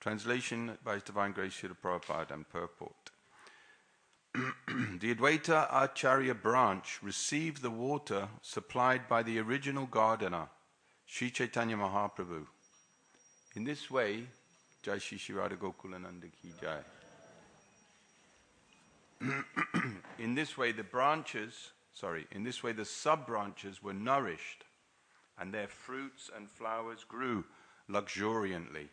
Translation by His Divine Grace Srila Prabhupada and purport. The Advaita Acharya branch received the water supplied by the original gardener, Sri Chaitanya Mahaprabhu. In this way, Jai Shri Shri Radha Gokulananda Ki Jai. In this way, the sub-branches were nourished, and their fruits and flowers grew luxuriantly.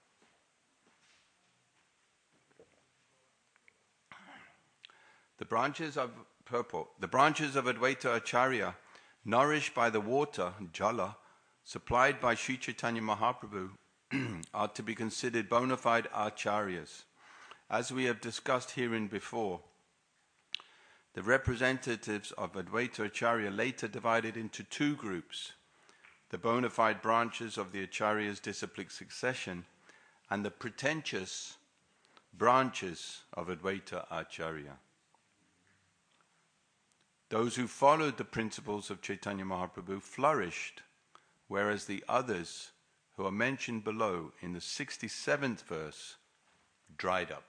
The branches of Advaita Acharya, nourished by the water, jala, supplied by Sri Chaitanya Mahaprabhu, are to be considered bona fide acharyas. As we have discussed herein before, the representatives of Advaita Acharya later divided into two groups: the bona fide branches of the Acharya's disciplic succession and the pretentious branches of Advaita Acharya. Those who followed the principles of Chaitanya Mahaprabhu flourished, whereas the others, who are mentioned below in the 67th verse, dried up.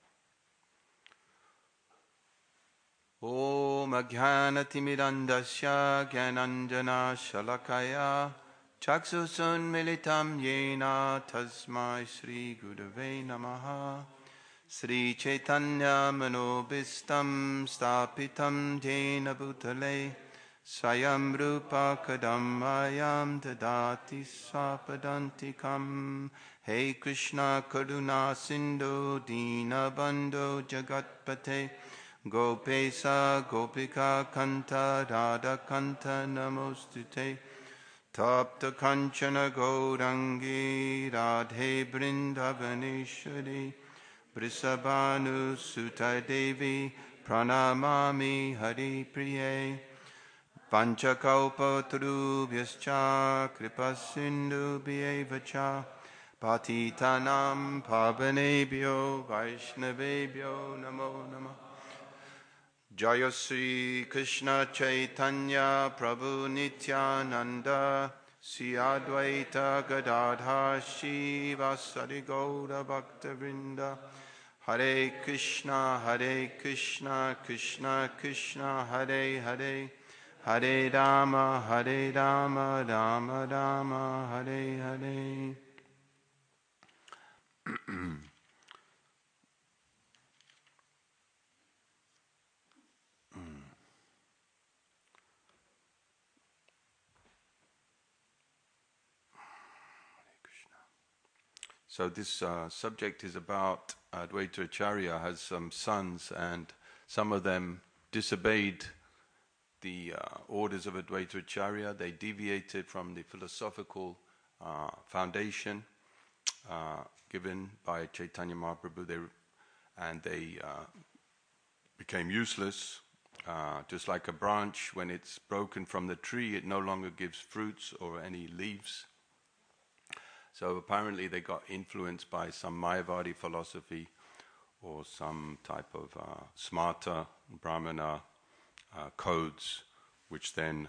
Om Ajnanatimidandasya Gyananjana Shalakaya Chaksusun Militam Yena Tasmai Sri Gurave Namaha Sri Chaitanya Manobhistam Stapitam Jena Bhutale Swayam Rupa Kadamayam Dadati Swapadantikam. Hey Krishna Karuna Sindhu Dina Bandhu Jagatpate Gopesa Gopika Kanta Radha Kanta Namostute Tapta Kanchana Gaurangi Radhe Brindavaneshwari Brisabhanu Suta Devi Pranamami Hari Priye Panchakaupa Tarubhyascha Kripasindu Bhyevacha Patitanam Pavanebhyo Vaishnavebhyo Namo Namah. Jaya Sri Krishna Chaitanya Prabhu Nityananda Sri Advaita Gadadhar Shivasari Gaura Bhaktavrinda. Hare Krishna Krishna Krishna Hare Hare Hare Rama Rama Rama Hare Hare. So this subject is about Advaita Acharya has some sons, and some of them disobeyed the orders of Advaita Acharya. They deviated from the philosophical foundation given by Chaitanya Mahaprabhu, they became useless. Just like a branch, when it's broken from the tree, it no longer gives fruits or any leaves. So apparently they got influenced by some Mayavadi philosophy or some type of smarta, brahmana codes, which then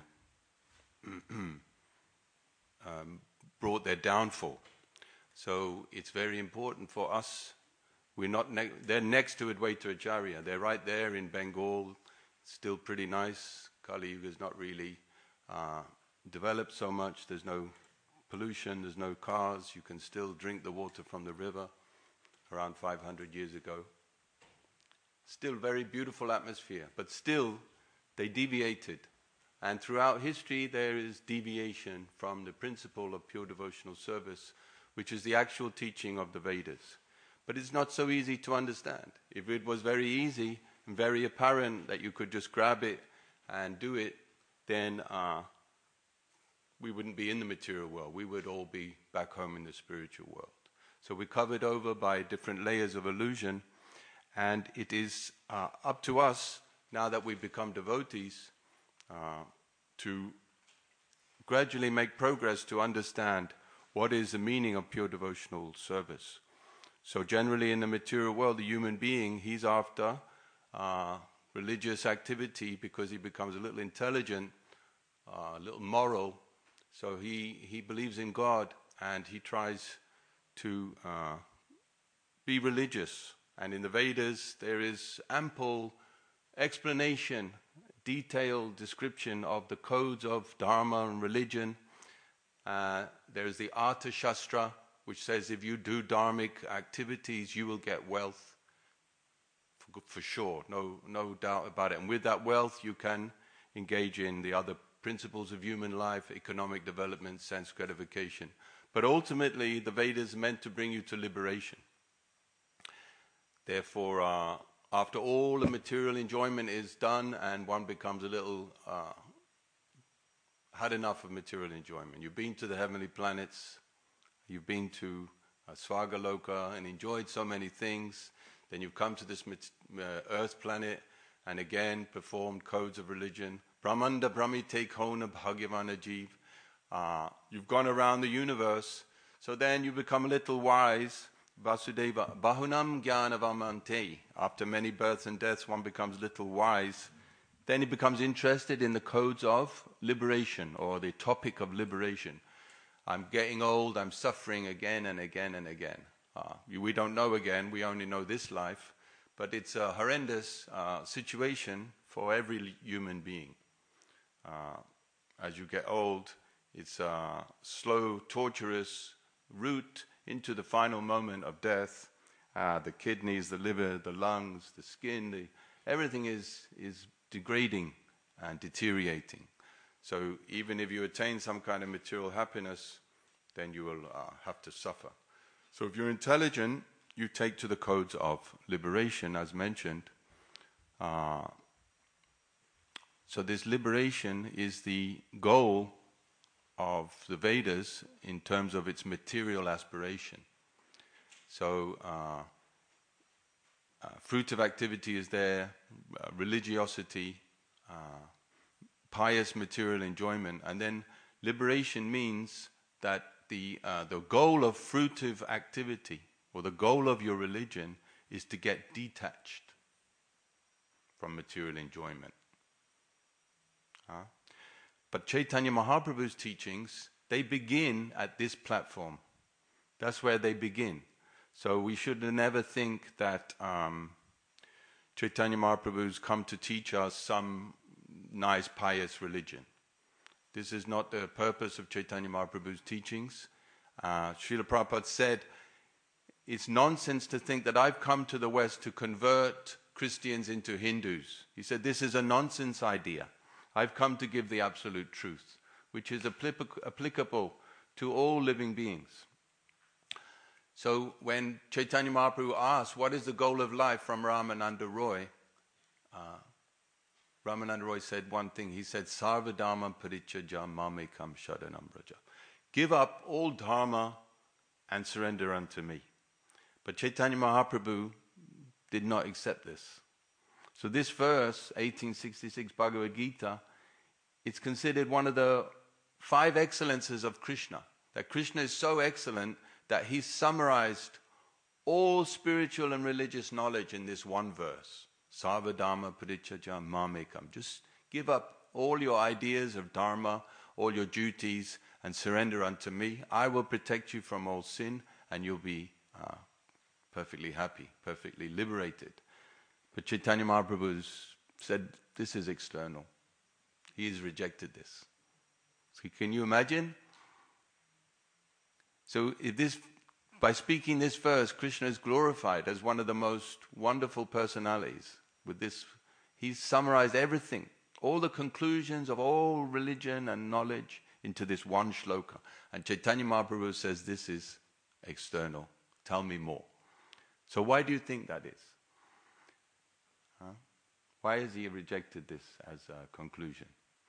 brought their downfall. So it's very important for us. We're not. They're next to Advaita Acharya. They're right there in Bengal. Still pretty nice. Kali Yuga is not really developed so much. There's no pollution, there's no cars, you can still drink the water from the river around 500 years ago. Still very beautiful atmosphere, but still they deviated. And throughout history there is deviation from the principle of pure devotional service, which is the actual teaching of the Vedas. But it's not so easy to understand. If it was very easy and very apparent that you could just grab it and do it, then we wouldn't be in the material world. We would all be back home in the spiritual world. So we're covered over by different layers of illusion, and it is up to us, now that we've become devotees, to gradually make progress to understand what is the meaning of pure devotional service. So generally in the material world, the human being, he's after religious activity because he becomes a little intelligent, a little moral. So he believes in God, and he tries to be religious. And in the Vedas there is ample explanation, detailed description of the codes of dharma and religion. There is the Artha Shastra, which says if you do dharmic activities, you will get wealth, for sure, no doubt about it. And with that wealth, you can engage in the other principles of human life, economic development, sense gratification. But ultimately, the Vedas are meant to bring you to liberation. Therefore, after all the material enjoyment is done and one becomes a little had enough of material enjoyment. You've been to the heavenly planets, you've been to Svargaloka and enjoyed so many things, then you've come to this earth planet and again performed codes of religion. Brahmanda Brahmite Kona Bhagavana Jeev. You've gone around the universe, so then you become a little wise. Vasudeva Bahunam Jnanavamante. After many births and deaths, one becomes a little wise. Then he becomes interested in the codes of liberation, or the topic of liberation. I'm getting old, I'm suffering again and again and again. We don't know again, we only know this life, but it's a horrendous situation for every human being. As you get old, it's a slow, torturous route into the final moment of death. The kidneys, the liver, the lungs, the skin, everything is degrading and deteriorating. So even if you attain some kind of material happiness, then you will have to suffer. So if you're intelligent, you take to the codes of liberation, as mentioned. So this liberation is the goal of the Vedas in terms of its material aspiration. So fruit of activity is there, religiosity, pious material enjoyment, and then liberation means that the goal of fruitive activity, or the goal of your religion, is to get detached from material enjoyment. But Chaitanya Mahaprabhu's teachings, they begin at this platform. That's where they begin. So we should never think that Chaitanya Mahaprabhu's come to teach us some nice pious religion. This is not the purpose of Chaitanya Mahaprabhu's teachings. Srila Prabhupada said, it's nonsense to think that I've come to the West to convert Christians into Hindus. He said, this is a nonsense idea. I've come to give the absolute truth, which is applicable to all living beings. So when Chaitanya Mahaprabhu asked, what is the goal of life from Ramananda Roy? Ramananda Roy said one thing. He said, Sarva Dharma Parityajya Mamekam Sharanam Braja. Give up all dharma and surrender unto me. But Chaitanya Mahaprabhu did not accept this. So this verse, 1866 Bhagavad Gita, it's considered one of the 5 excellences of Krishna. That Krishna is so excellent that he summarized all spiritual and religious knowledge in this one verse. Sarva Dharma Parityajya Mamekam. Just give up all your ideas of dharma, all your duties, and surrender unto me. I will protect you from all sin, and you'll be perfectly happy, perfectly liberated. But Chaitanya Mahaprabhu said, this is external. He has rejected this. So can you imagine? So by speaking this verse, Krishna is glorified as one of the most wonderful personalities. With this, he's summarized everything, all the conclusions of all religion and knowledge into this one shloka. And Chaitanya Mahaprabhu says, this is external. Tell me more. So why do you think that is? Why has he rejected this as a conclusion?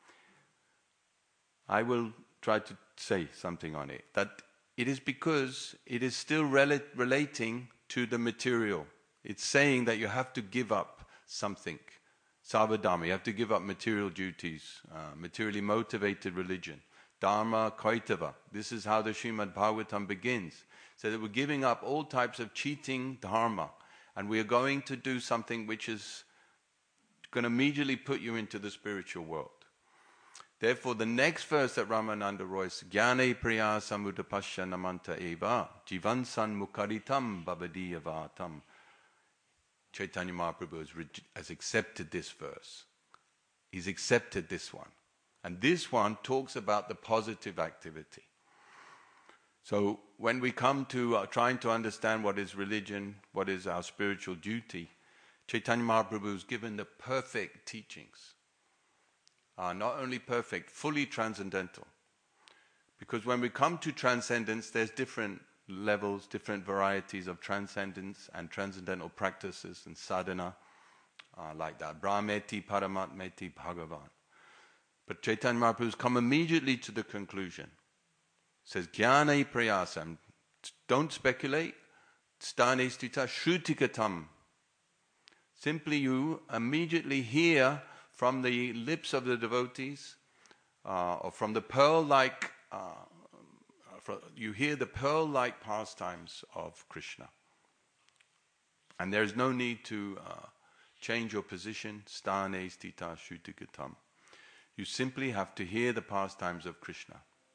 I will try to say something on it. That it is because it is still relating to the material. It's saying that you have to give up something. Sarvadharma, you have to give up material duties, materially motivated religion. Dharma Kaitava. This is how the Srimad Bhagavatam begins. So that we're giving up all types of cheating dharma, and we are going to do something which is going to immediately put you into the spiritual world. Therefore, the next verse that Ramananda Roy says, Jnane priya samudapasya namanta eva, jivansan mukaritam bhavadiyavatam. Chaitanya Mahaprabhu has accepted this verse. He's accepted this one. And this one talks about the positive activity. So when we come to trying to understand what is religion, what is our spiritual duty, Chaitanya Mahaprabhu has given the perfect teachings. Not only perfect, fully transcendental. Because when we come to transcendence, there's different levels, different varieties of transcendence and transcendental practices and sadhana, like that. Brahmeti, Paramatmeti, Bhagavan. But Chaitanya Mahaprabhu has come immediately to the conclusion. Says, Jnana prayasam, don't speculate, stane stita shrutikatam. Simply you immediately hear from the lips of the devotees, or from the pearl-like, you hear the pearl-like pastimes of Krishna. And there is no need to change your position, stane stita shrutikatam. You simply have to hear the pastimes of Krishna.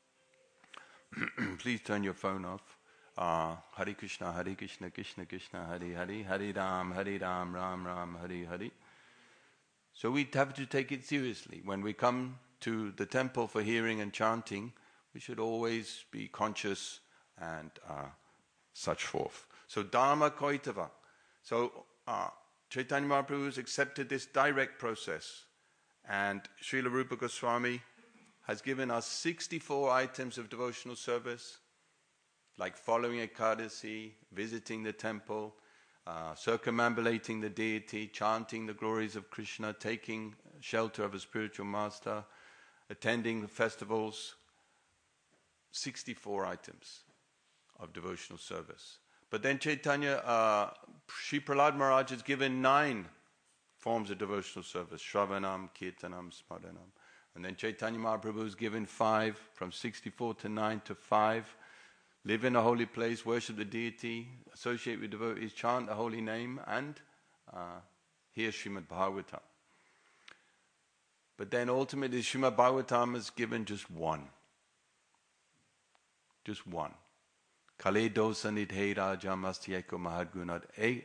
Please turn your phone off. Hare Krishna, Krishna Krishna, Hare Hare, Hare Ram, Ram Ram, Hare Hare. So we have to take it seriously. When we come to the temple for hearing and chanting, we should always be conscious and such forth. So Dharma Koitava. So Chaitanya Mahaprabhu has accepted this direct process. And Srila Rupa Goswami has given us 64 items of devotional service, like following Ekadasi, visiting the temple, circumambulating the deity, chanting the glories of Krishna, taking shelter of a spiritual master, attending the festivals. 64 items of devotional service. But then Chaitanya, Sri Prahlad Maharaj has given 9 forms of devotional service: Shravanam, Kirtanam, Smaranam. And then Chaitanya Mahaprabhu has given 5, from 64 to 9 to 5. Live in a holy place, worship the deity, associate with devotees, chant the holy name, and hear Srimad Bhagavatam. But then ultimately Srimad Bhagavatam is given just 1. Just 1. Kale dosa nidhe rajam astyeko mahadgunad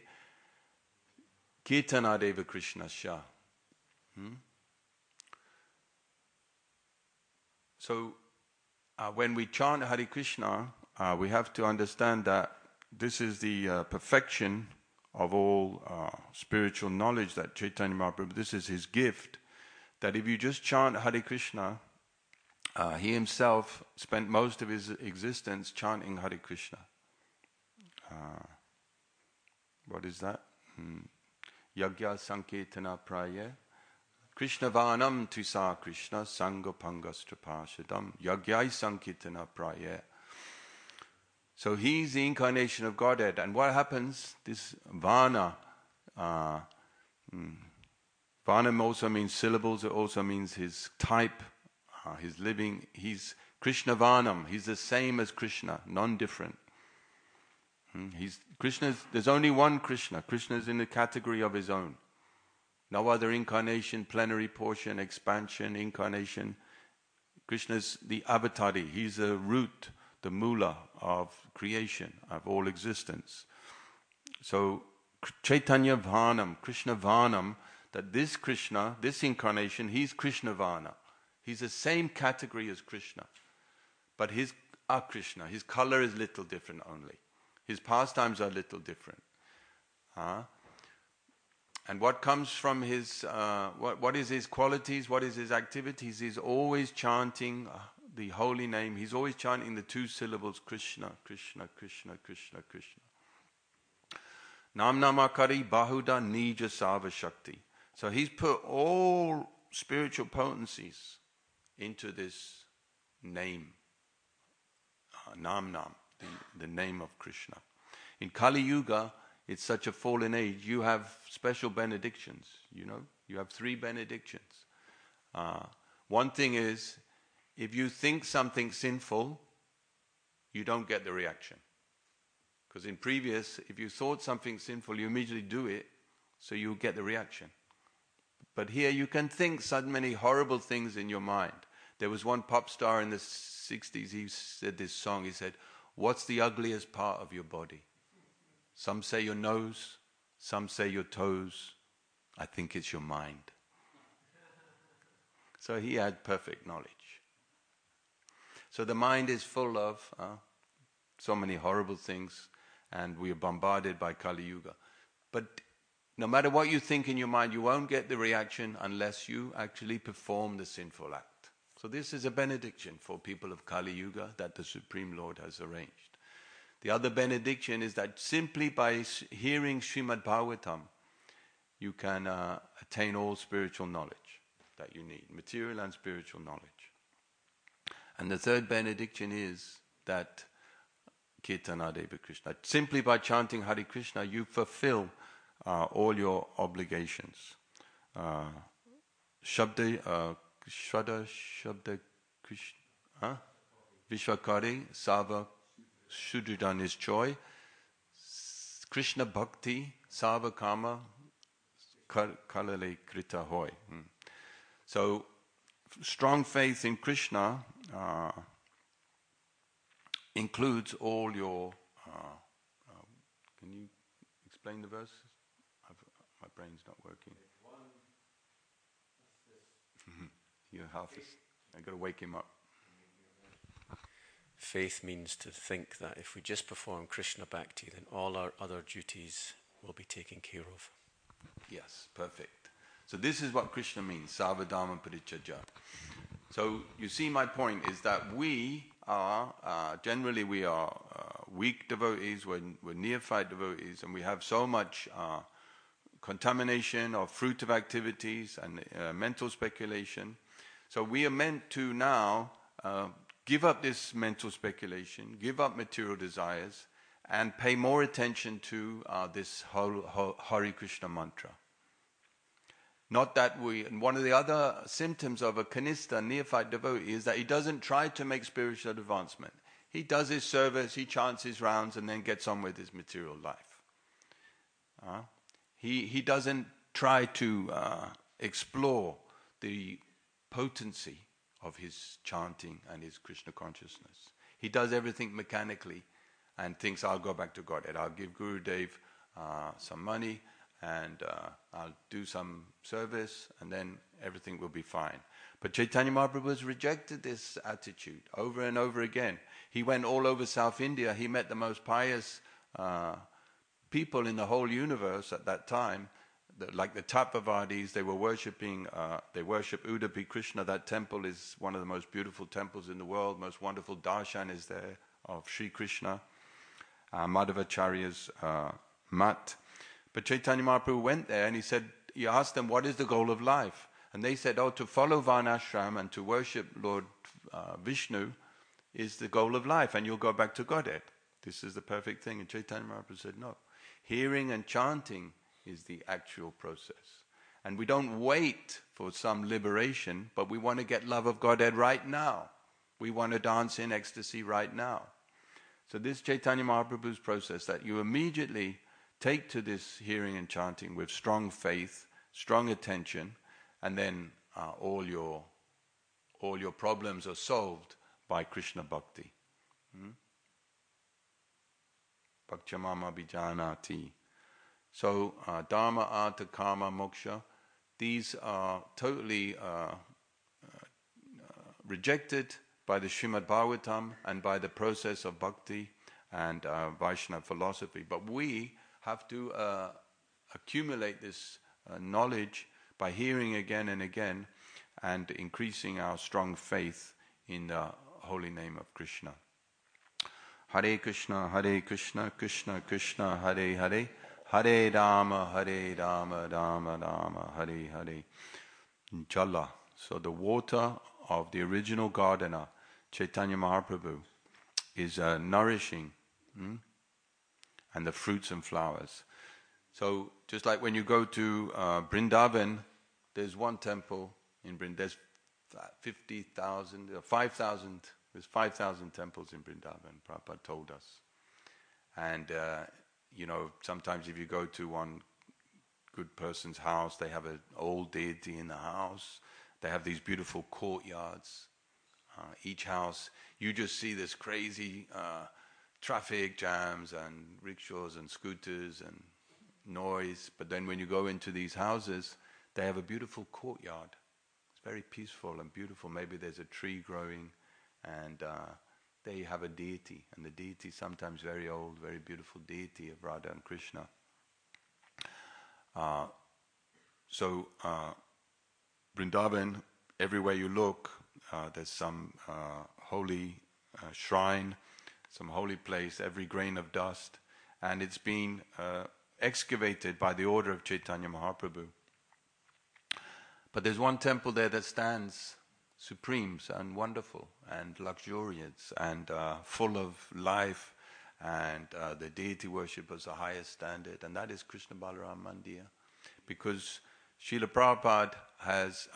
kirtanadeva Krishna sha. So when we chant Hare Krishna, we have to understand that this is the perfection of all spiritual knowledge that Chaitanya Mahaprabhu, this is his gift, that if you just chant Hare Krishna, he himself spent most of his existence chanting Hare Krishna. What is that? Yagya Sankirtana Praya Krishna Vanam Tisa Krishna Sangha Pangastrapashadam Yagyai Sankirtana Praya. So he's the incarnation of Godhead. And what happens? This Vana, Vana also means syllables, it also means his type, his living. He's Krishna Vanam, he's the same as Krishna, non-different. There's only one Krishna. Krishna is in the category of his own. No other incarnation, plenary portion, expansion, incarnation. Krishna's the avatari. He's the root, the mula of creation, of all existence. So Chaitanya Vanam, Krishna Vanam, that this Krishna, this incarnation, he's Krishna Vana. He's the same category as Krishna. But his Krishna, his color is little different only. His pastimes are little different. And what comes from his, what is his qualities, what is his activities? He's always chanting the holy name. He's always chanting the 2 syllables, Krishna, Krishna, Krishna, Krishna, Krishna. Nam namakari bahuda nija sava shakti. So he's put all spiritual potencies into this name, Nam, the name of Krishna. In Kali Yuga, it's such a fallen age, you have special benedictions, you have 3 benedictions. One thing is, if you think something sinful, you don't get the reaction. Because in previous, if you thought something sinful, you immediately do it, so you get the reaction. But here you can think so many horrible things in your mind. There was one pop star in the 60s, he said this song, he said, "What's the ugliest part of your body? Some say your nose, some say your toes. I think it's your mind." So he had perfect knowledge. So the mind is full of so many horrible things, and we are bombarded by Kali Yuga. But no matter what you think in your mind, you won't get the reaction unless you actually perform the sinful act. So this is a benediction for people of Kali Yuga that the Supreme Lord has arranged. The other benediction is that simply by hearing Srimad Bhagavatam, you can attain all spiritual knowledge that you need, material and spiritual knowledge. And the third benediction is that Kirtana Deva Krishna. Simply by chanting Hare Krishna, you fulfill all your obligations. Shabda Krishna, Vishwakari, Sava Shudridan is joy, Krishna Bhakti, Sava Kama, Kalale Krita Hoy. So, strong faith in Krishna includes all your... can you explain the verse? My brain's not working. You're half... I've got to wake him up. Faith means to think that if we just perform Krishna Bhakti, then all our other duties will be taken care of. Yes, perfect. So this is what Krishna means, Savadharma Parichaja. So you see, my point is that we are, generally we are weak devotees, we're neophyte devotees, and we have so much contamination of fruitive activities and mental speculation. So we are meant to now give up this mental speculation, give up material desires, and pay more attention to this Hare Krishna mantra. Not that and one of the other symptoms of a Kanistha, neophyte devotee, is that he doesn't try to make spiritual advancement. He does his service, he chants his rounds, and then gets on with his material life. He doesn't try to explore the potency of his chanting and his Krishna consciousness. He does everything mechanically and thinks, I'll go back to Godhead. I'll give Gurudev some money and I'll do some service and then everything will be fine. But Chaitanya Mahaprabhu has rejected this attitude over and over again. He went all over South India. He met the most pious people in the whole universe at that time. Like the Tapavadis, they were worshipping, they worship Udupi Krishna. That temple is one of the most beautiful temples in the world. Most wonderful darshan is there of Sri Krishna. Madhavacharya's mat. But Chaitanya Mahaprabhu went there and he asked them, what is the goal of life? And they said, to follow Varnashram and to worship Lord Vishnu is the goal of life, and you'll go back to Godhead. This is the perfect thing. And Chaitanya Mahaprabhu said, no. Hearing and chanting is the actual process. And we don't wait for some liberation, but we want to get love of Godhead right now. We want to dance in ecstasy right now. So this Chaitanya Mahaprabhu's process, that you immediately take to this hearing and chanting with strong faith, strong attention, and then all your problems are solved by Krishna Bhakti. Bhakchamama Bijanati. So Dharma, Artha, Kama, Moksha, these are totally rejected by the Srimad Bhagavatam and by the process of Bhakti and Vaishnava philosophy. But we have to accumulate this knowledge by hearing again and again and increasing our strong faith in the holy name of Krishna. Hare Krishna, Krishna Krishna, Hare Hare, Hare Rama, Rama Rama, Hare Hare. Jala, so the water of the original gardener, Chaitanya Mahaprabhu, is nourishing, and the fruits and flowers. So just like when you go to Vrindavan, there's one temple in Vrindavan. There's 50,000, 5,000. There's 5,000 temples in Vrindavan. Prabhupada told us. And sometimes if you go to one good person's house, they have an old deity in the house. They have these beautiful courtyards. each house. You just see this crazy traffic jams and rickshaws and scooters and noise. But then when you go into these houses, they have a beautiful courtyard. It's very peaceful and beautiful. Maybe there's a tree growing, and they have a deity, and the deity, sometimes very old, very beautiful deity of Radha and Krishna. So Vrindavan, everywhere you look, there's some holy shrine, some holy place, every grain of dust, and it's been excavated by the order of Chaitanya Mahaprabhu. But there's one temple there that stands supreme and wonderful and luxurious and full of life, and the deity worship was the highest standard, and that is Krishna Balaram Mandir. Because Srila Prabhupada has,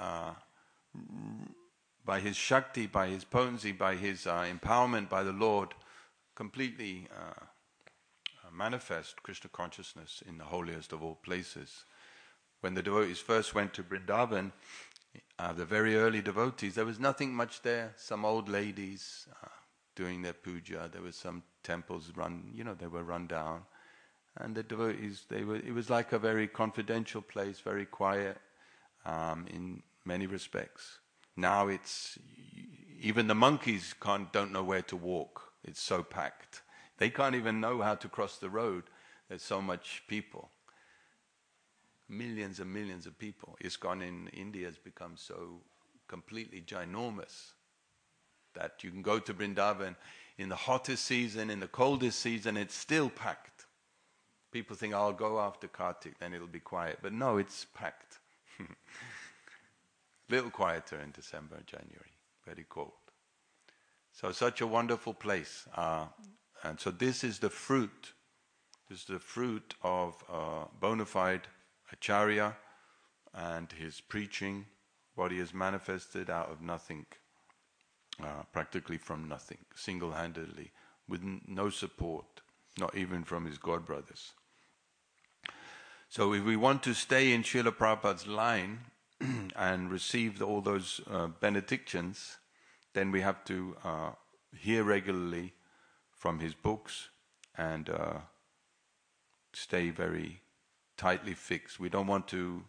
by his Shakti, by his potency, by his empowerment by the Lord, completely manifest Krishna consciousness in the holiest of all places. When the devotees first went to Vrindavan, the very early devotees, there was nothing much there. Some old ladies doing their puja. There were some temples they were run down. And the devotees, it was like a very confidential place, very quiet in many respects. Now even the monkeys don't know where to walk. It's so packed. They can't even know how to cross the road. There's so much people. Millions and millions of people. ISKCON in India has become so completely ginormous that you can go to Vrindavan in the hottest season, in the coldest season, it's still packed. People think, I'll go after Kartik, then it'll be quiet. But no, it's packed. Little quieter in December, January. Very cold. So such a wonderful place. And so this is the fruit. This is the fruit of bona fide Acharya and his preaching, what he has manifested out of nothing, practically from nothing, single-handedly, with no support, not even from his god brothers. So if we want to stay in Srila Prabhupada's line and receive all those benedictions, then we have to hear regularly from his books and stay very tightly fixed. We don't want to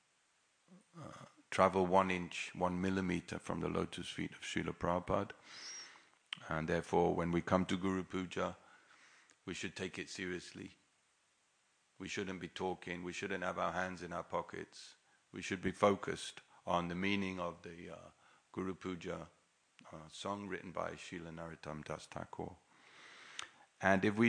travel 1 inch, 1 millimeter from the lotus feet of Srila Prabhupada. And therefore, when we come to Guru Puja, we should take it seriously. We shouldn't be talking. We shouldn't have our hands in our pockets. We should be focused on the meaning of the Guru Puja song written by Srila Narottam Das Thakur. And if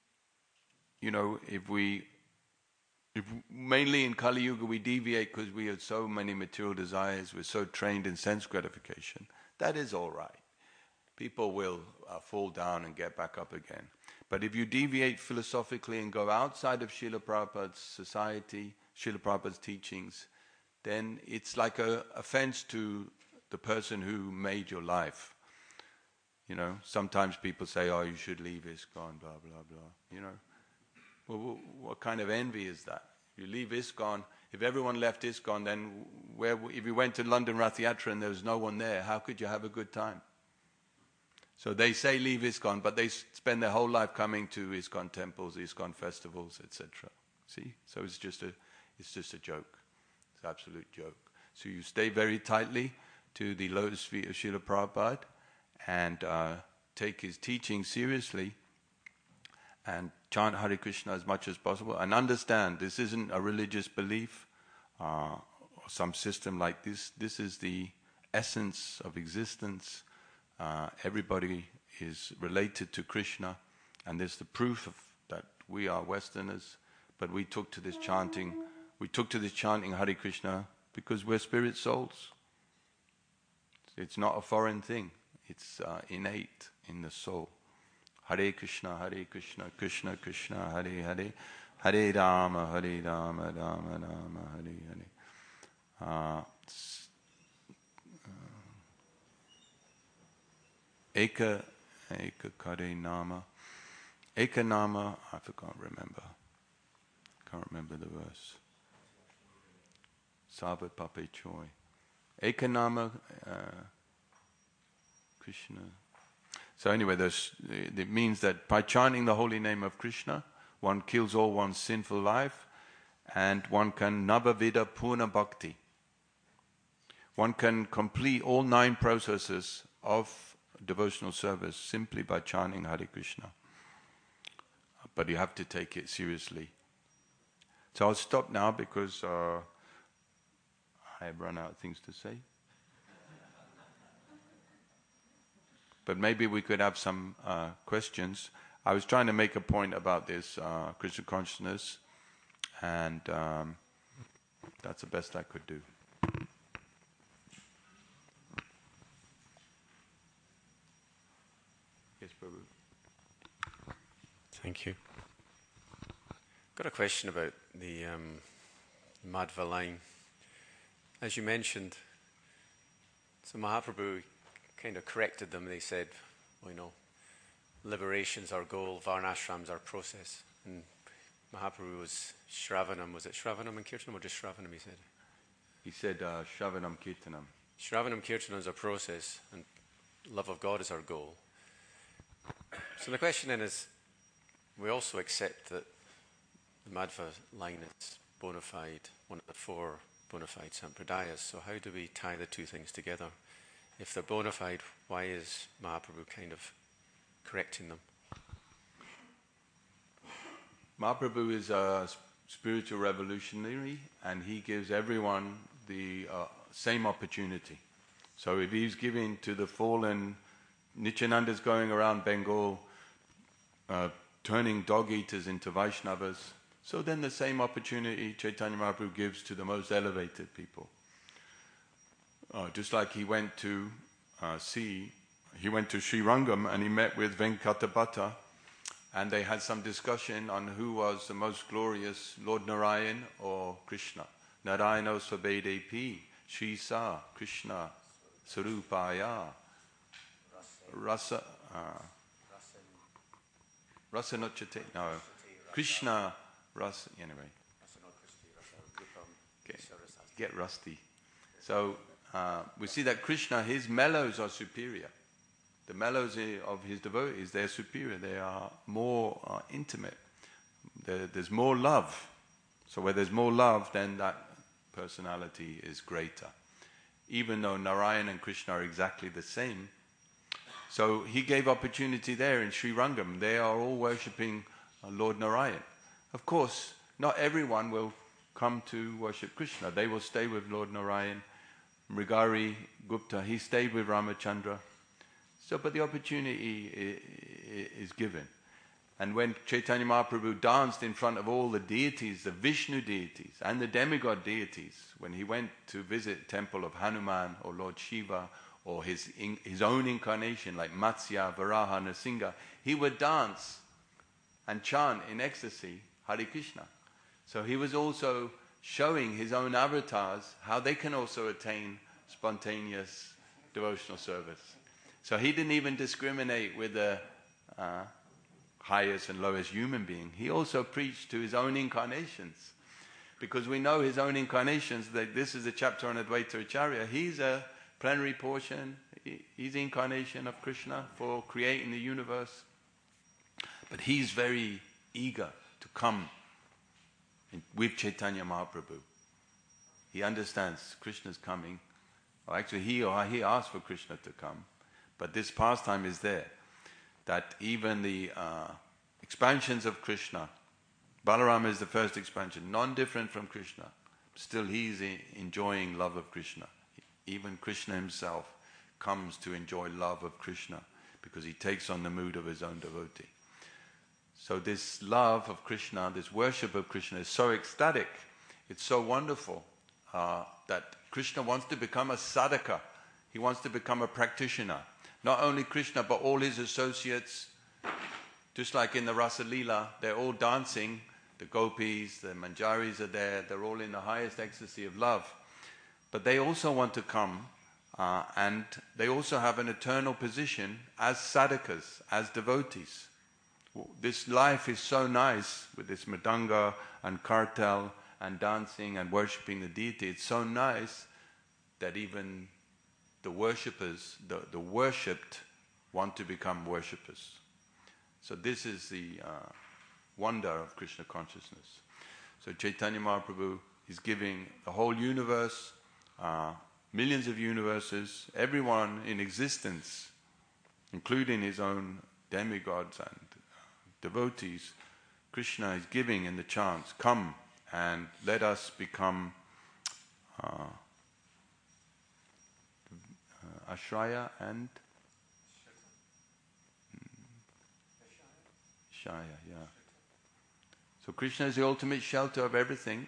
mainly in Kali Yuga we deviate because we have so many material desires, we're so trained in sense gratification, that is all right. People will fall down and get back up again. But if you deviate philosophically and go outside of Srila Prabhupada's society, Srila Prabhupada's teachings, then it's like an offense to the person who made your life. Sometimes people say, oh, you should leave ISKCON, blah, blah, blah, Well, what kind of envy is that? You leave ISKCON, if everyone left ISKCON, then if you went to London Rath Yatra and there was no one there, how could you have a good time? So they say leave ISKCON, but they spend their whole life coming to ISKCON temples, ISKCON festivals, etc. See? So it's just a joke. It's an absolute joke. So you stay very tightly to the lotus feet of Srila Prabhupada and take his teaching seriously and chant Hare Krishna as much as possible, and understand this isn't a religious belief or some system like this. This is the essence of existence. Everybody is related to Krishna, and there's the proof of that we are Westerners, but we took to this chanting Hare Krishna because we're spirit souls. It's not a foreign thing. It's innate in the soul. Hare Krishna, Krishna Krishna, Hare Hare, Hare Rama, Rama Rama, Hare Hare. Eka Kare Nama. Eka Nama, I can't remember the verse. Savat Pape Choi. Eka Nama, Krishna. So anyway, it means that by chanting the holy name of Krishna, one kills all one's sinful life, and one can navavida purna bhakti. One can complete all 9 processes of devotional service simply by chanting Hare Krishna. But you have to take it seriously. So I'll stop now because I have run out of things to say. But maybe we could have some questions. I was trying to make a point about this Krishna consciousness, and that's the best I could do. Yes, Prabhu. Thank you. Got a question about the Madhva line. As you mentioned, so Mahaprabhu kind of corrected them. They said, well, liberation's our goal, varnashram's our process. And Mahaprabhu was Shravanam. Was it Shravanam and Kirtanam or just Shravanam, he said? He said Shravanam Kirtanam. Shravanam Kirtanam is our process, and love of God is our goal. So the question then is, we also accept that the Madhva line is bona fide, one of the 4 bona fide sampradayas. So how do we tie the 2 things together? If they're bona fide, why is Mahaprabhu kind of correcting them? Mahaprabhu is a spiritual revolutionary, and he gives everyone the same opportunity. So if he's giving to the fallen, Nityananda's going around Bengal turning dog eaters into Vaishnavas, so then the same opportunity Chaitanya Mahaprabhu gives to the most elevated people. Just like he went to Sri Rangam and he met with Venkatabhatta, and they had some discussion on who was the most glorious, Lord Narayan or Krishna. Narayana Svabedepi, Shri Sa, Krishna, Sarupaya, Rasa Nochate, no, Krishna, Rasa, anyway. Get rusty. So we see that Krishna, his mellows are superior. The mellows of his devotees, they're superior. They are more intimate. There's more love. So where there's more love, then that personality is greater. Even though Narayan and Krishna are exactly the same. So he gave opportunity there in Sri Rangam. They are all worshipping Lord Narayan. Of course, not everyone will come to worship Krishna. They will stay with Lord Narayan. Mrigari Gupta, he stayed with Ramachandra. So, but the opportunity is given. And when Chaitanya Mahaprabhu danced in front of all the deities, the Vishnu deities and the demigod deities, when he went to visit temple of Hanuman or Lord Shiva or his own incarnation like Matsya, Varaha, Nrsimha, he would dance and chant in ecstasy Hare Krishna. So he was also showing his own avatars how they can also attain spontaneous devotional service. So he didn't even discriminate with the highest and lowest human being. He also preached to his own incarnations. Because we know his own incarnations, that this is a chapter on Advaita Acharya. He's a plenary portion. He's the incarnation of Krishna for creating the universe. But he's very eager to come with Chaitanya Mahaprabhu. He understands Krishna's coming. Or actually, he asked for Krishna to come. But this pastime is there. That even the expansions of Krishna, Balarama is the first expansion, non-different from Krishna. Still he's enjoying love of Krishna. Even Krishna himself comes to enjoy love of Krishna because he takes on the mood of his own devotee. So this love of Krishna, this worship of Krishna is so ecstatic, it's so wonderful that Krishna wants to become a sadhaka. He wants to become a practitioner. Not only Krishna, but all his associates. Just like in the Rasa Leela, they're all dancing. The gopis, the manjaris are there. They're all in the highest ecstasy of love. But they also want to come, and they also have an eternal position as sadhakas, as devotees. This life is so nice with this mridanga and kartal and dancing and worshipping the deity. It's so nice that even the worshippers, the worshipped want to become worshippers. So this is the wonder of Krishna consciousness. So Chaitanya Mahaprabhu is giving the whole universe, millions of universes, everyone in existence, including his own demigods and devotees. Krishna is giving in the chants, come and let us become Ashraya and Shaya, yeah. So Krishna is the ultimate shelter of everything,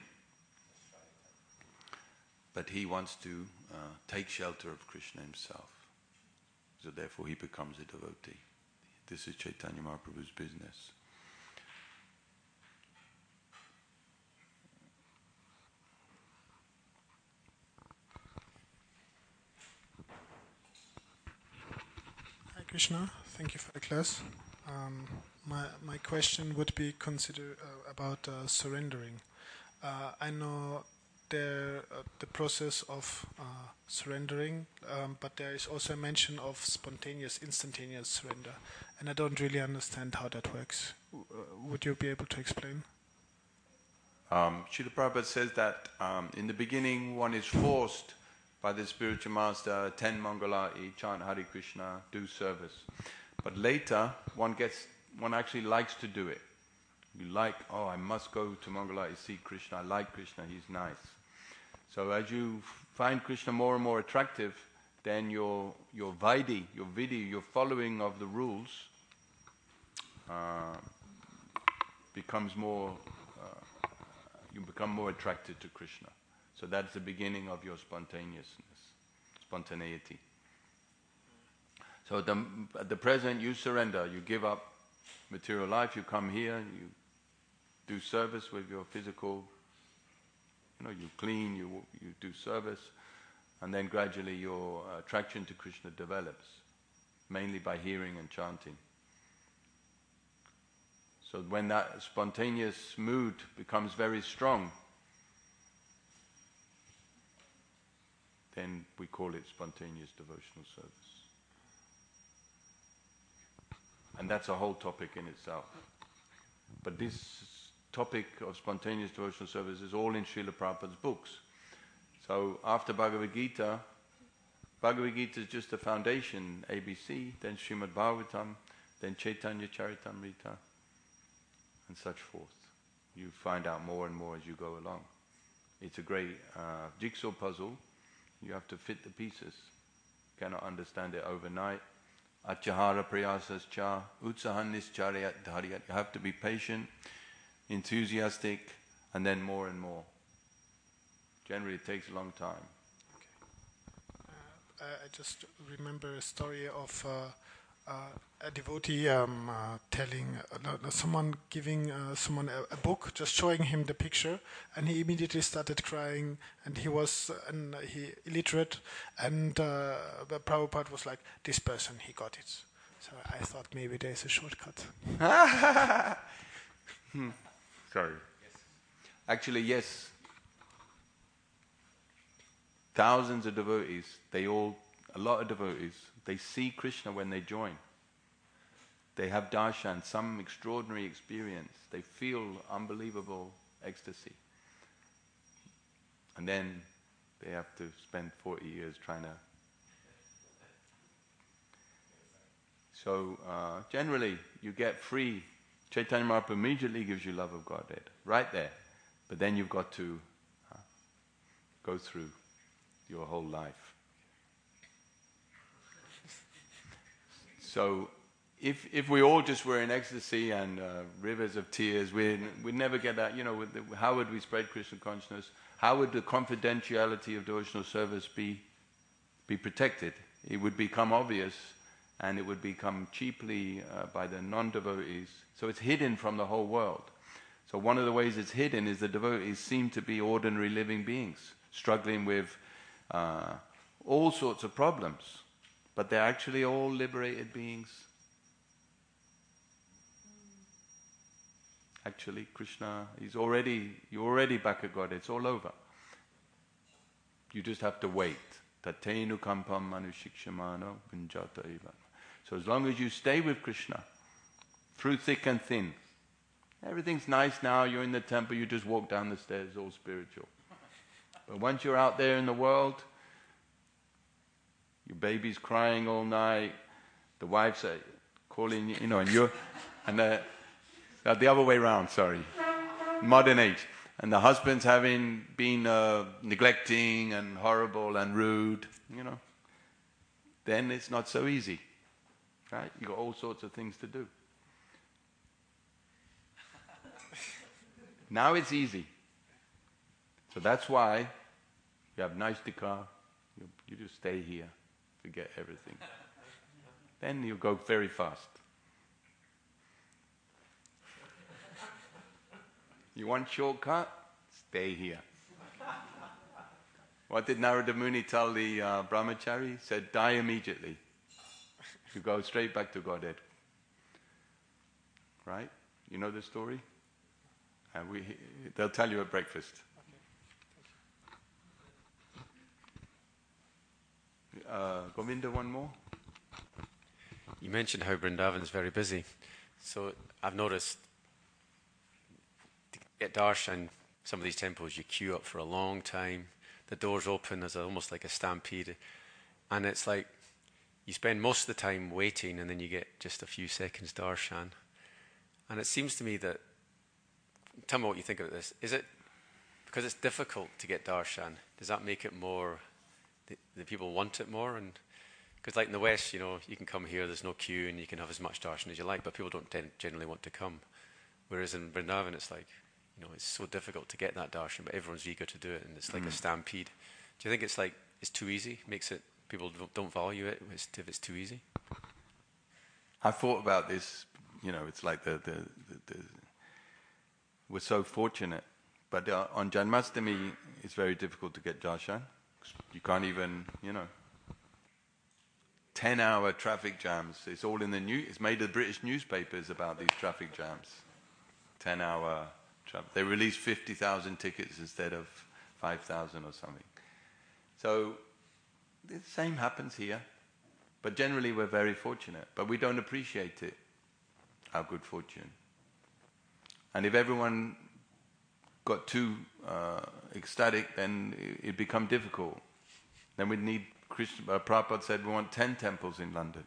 but he wants to take shelter of Krishna himself. So therefore he becomes a devotee. This is Chaitanya Mahaprabhu's business. Hi Krishna, thank you for the class. My question would be about surrendering. I know the process of surrendering, but there is also a mention of spontaneous, instantaneous surrender, and I don't really understand how that works. Would you be able to explain? Srila Prabhupada says that in the beginning one is forced by the spiritual master, 10 Mangalati, chant Hare Krishna, do service. But later one actually likes to do it. You like, oh, I must go to Mangalati, see Krishna, I like Krishna, he's nice. So as you find Krishna more and more attractive, then your vaidhi, your following of the rules becomes more, you become more attracted to Krishna. So that's the beginning of your spontaneity. So at the present you surrender, you give up material life, you come here, you do service with your physical, you clean, you do service, and then gradually your attraction to Krishna develops, mainly by hearing and chanting. So when that spontaneous mood becomes very strong, then we call it spontaneous devotional service. And that's a whole topic in itself. But this topic of spontaneous devotional service is all in Srila Prabhupada's books. So after Bhagavad Gita is just the foundation, ABC, then Srimad Bhagavatam, then Chaitanya Charitamrita, and such forth. You find out more and more as you go along. It's a great jigsaw puzzle. You have to fit the pieces. You cannot understand it overnight. Achahara prayasas cha, utsahan nischarayat dhariyat. You have to be patient, enthusiastic, and then more and more. Generally it takes a long time. Okay. I just remember a story of a devotee telling someone giving someone a book, just showing him the picture, and he immediately started crying, and he was illiterate, and Prabhupada was like, this person, he got it. So I thought maybe there's a shortcut. Sorry. Actually, yes. Thousands of devotees, a lot of devotees, they see Krishna when they join. They have darshan, some extraordinary experience. They feel unbelievable ecstasy. And then they have to spend 40 years trying to... So generally, you get free. Chaitanya Mahaprabhu immediately gives you love of Godhead, right there. But then you've got to go through your whole life. So, if we all just were in ecstasy and rivers of tears, we'd never get that. How would we spread Krishna consciousness? How would the confidentiality of devotional service be protected? It would become obvious, and it would become cheaply by the non-devotees. So it's hidden from the whole world. So one of the ways it's hidden is the devotees seem to be ordinary living beings, struggling with all sorts of problems. But they're actually all liberated beings. Actually, Krishna, you're already back at God. It's all over. You just have to wait. Tatenu kampam manushikshamano punjata eva. So as long as you stay with Krishna, through thick and thin, everything's nice now, you're in the temple, you just walk down the stairs, all spiritual. But once you're out there in the world, your baby's crying all night, the wife's calling you, and the other way around, sorry, modern age. And the husband's been neglecting and horrible and rude, then it's not so easy, right? You've got all sorts of things to do. Now it's easy. So that's why you have nice car, you just stay here, forget everything. Then you'll go very fast. You want shortcut? Stay here. What did Narada Muni tell the brahmachari? He said, die immediately. You go straight back to Godhead. Right? You know the story? And they'll tell you at breakfast. Govinda, one more? You mentioned how Vrindavan is very busy. So I've noticed to get darshan, some of these temples, you queue up for a long time. The doors open, there's almost like a stampede. And it's like you spend most of the time waiting and then you get just a few seconds darshan. And it seems to me that, tell me what you think about this. Is it because it's difficult to get darshan? Does that make it more, the people want it more? And because like in the West, you can come here, there's no queue, and you can have as much darshan as you like, but people don't generally want to come. Whereas in Vrindavan, it's like, it's so difficult to get that darshan, but everyone's eager to do it, and it's like a stampede. Do you think it's like, it's too easy? Makes it, people don't value it if it's too easy? I thought about this, it's like we're so fortunate, but on Janmashtami, it's very difficult to get darshan. You can't even, 10-hour traffic jams. It's all in the news. It's made the British newspapers about these traffic jams. 10-hour traffic. They released 50,000 tickets instead of 5,000 or something. So the same happens here. But generally we're very fortunate. But we don't appreciate it, our good fortune. And if everyone got too ecstatic, then it'd become difficult. Then we'd need, Prabhupada said we want 10 temples in London.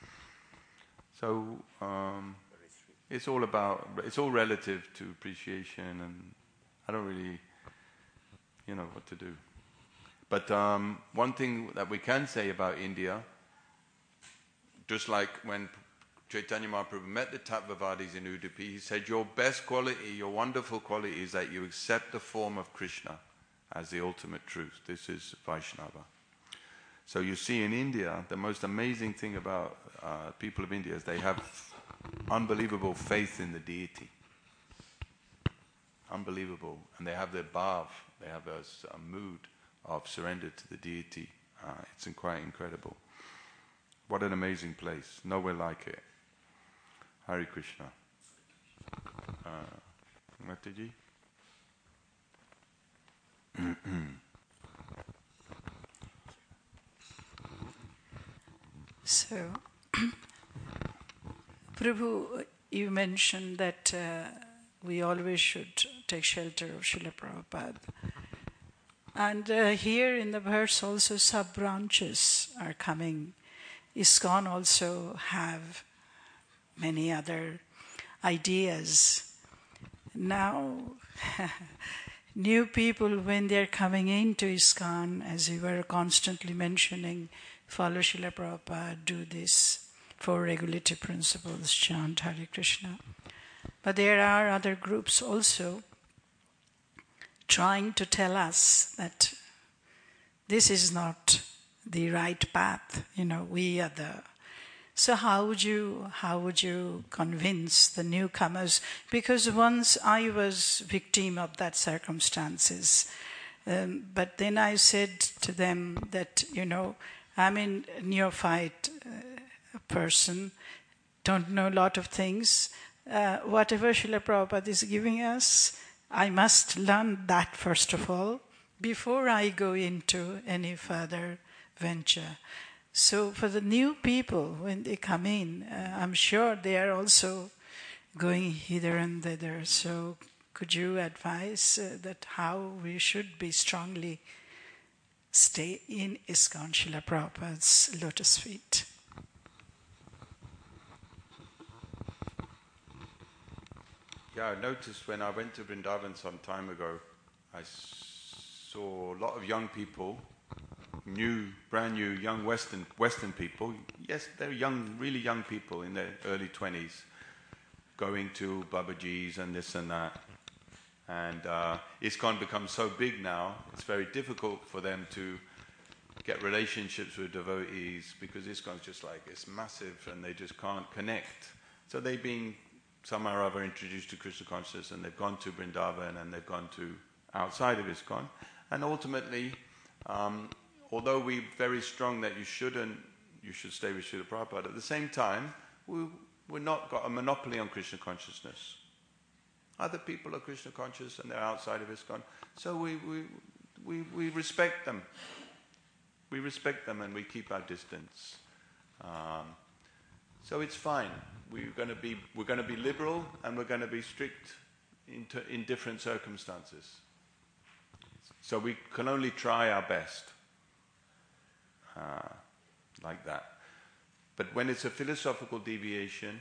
So it's all relative to appreciation, and I don't really, what to do. But one thing that we can say about India, just like when Chaitanya Mahaprabhu met the Tattvavadis in Udupi, he said, your best quality, your wonderful quality is that you accept the form of Krishna as the ultimate truth. This is Vaishnava. So you see in India, the most amazing thing about people of India is they have unbelievable faith in the deity. Unbelievable. And they have their bhav, they have a mood of surrender to the deity. It's quite incredible. What an amazing place. Nowhere like it. Hare Krishna. Mataji? So, Prabhu, you mentioned that we always should take shelter of Srila Prabhupada. And here in the verse also sub-branches are coming. ISKCON also have many other ideas. Now, new people, when they're coming into ISKCON, as you were constantly mentioning, follow Srila Prabhupada, do this, 4 regulative principles, chant Hare Krishna. But there are other groups also trying to tell us that this is not the right path, we are the... So how would you convince the newcomers? Because once I was victim of that circumstances, but then I said to them that, I'm a neophyte person, don't know a lot of things. Whatever Srila Prabhupada is giving us, I must learn that first of all, before I go into any further venture. So for the new people, when they come in, I'm sure they are also going hither and thither. So could you advise that how we should be strongly stay in ISKCON Srila Prabhupada's lotus feet? Yeah, I noticed when I went to Vrindavan some time ago, I saw a lot of young people, brand new young Western people. Yes, they're young, really young people in their early 20s, going to Babaji's and this and that. And ISKCON becomes so big now, it's very difficult for them to get relationships with devotees because ISKCON's just like, it's massive and they just can't connect. So they've been somehow or other introduced to Krishna consciousness and they've gone to Vrindavan and they've gone to outside of ISKCON. And ultimately, although we're very strong that you should stay with Srila Prabhupada, at the same time, we're not got a monopoly on Krishna consciousness. Other people are Krishna conscious and they're outside of ISKCON. So we respect them. We respect them and we keep our distance. So it's fine. We're going to be liberal and we're going to be strict in different circumstances. So we can only try our best, like that. But when it's a philosophical deviation,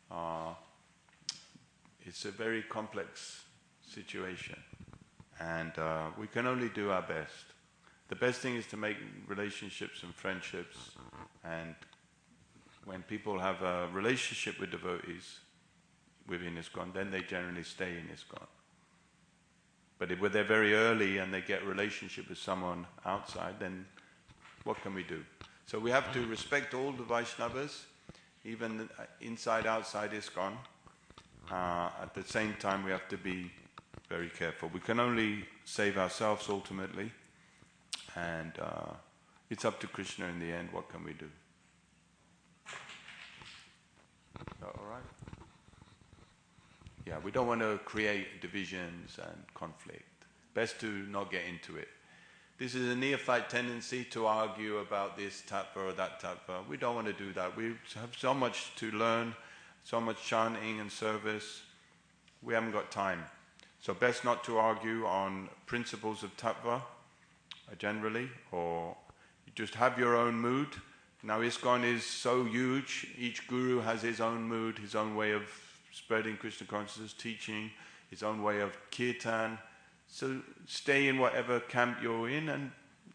it's a very complex situation, and we can only do our best. The best thing is to make relationships and friendships, and when people have a relationship with devotees within ISKCON, then they generally stay in ISKCON. But if they're very early and they get a relationship with someone outside, then what can we do? So we have to respect all the Vaishnavas, even inside, outside ISKCON. At the same time, we have to be very careful. We can only save ourselves ultimately, and it's up to Krishna in the end. What can we do? Is that all right? Yeah, we don't want to create divisions and conflict. Best to not get into it. This is a neophyte tendency to argue about this tattva or that tattva. We don't want to do that. We have so much to learn, so much chanting and service. We haven't got time. So best not to argue on principles of tattva generally, or you just have your own mood. Now ISKCON is so huge, each guru has his own mood, his own way of spreading Krishna consciousness, teaching, his own way of kirtan. So stay in whatever camp you're in and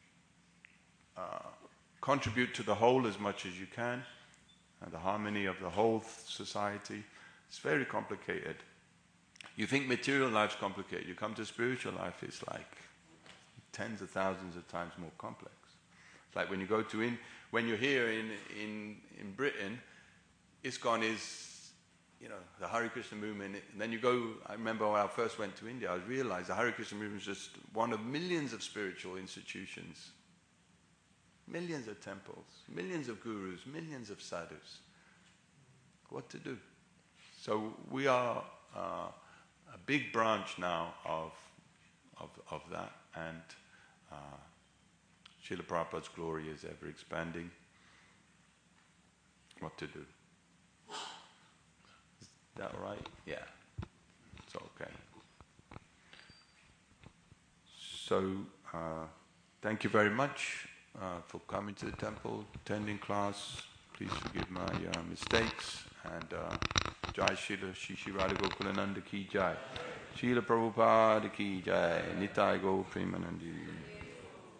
contribute to the whole as much as you can, and the harmony of the whole society. It's very complicated. You think material life's complicated, you come to spiritual life, it's like tens of thousands of times more complex. It's like when you go to when you're here in Britain, ISKCON is, the Hare Krishna movement, and then you go, I remember when I first went to India, I realized the Hare Krishna movement is just one of millions of spiritual institutions, millions of temples, millions of gurus, millions of sadhus. What to do? So we are a big branch now of that, and Srila Prabhupada's glory is ever expanding. What to do? Is that all right? Yeah, it's okay. So thank you very much for coming to the temple, attending class. Please forgive my mistakes, and Jai Srila Shri Radha Gokulananda ki Jai, Srila Prabhupada ki Jai, Nitai Gaur Premanandi.